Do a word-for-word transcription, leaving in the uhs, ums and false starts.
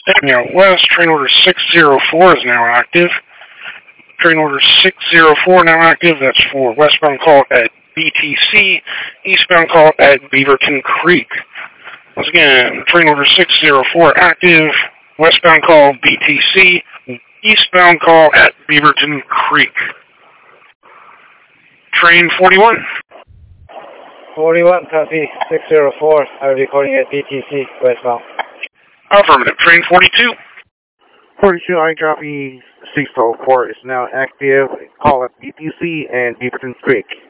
Heading out west, train order six zero four is now active. Train order six zero four now active. That's for westbound call at B T C, eastbound call at Beaverton Creek. Once again, train order six zero four active, westbound call B T C, eastbound call at Beaverton Creek. Train forty-one. forty-one, copy, six zero four, I will be calling at B T C, westbound. Affirmative. Train forty-two. forty-two, I copy, six zero four is now active, call at B T C and Beaverton Creek.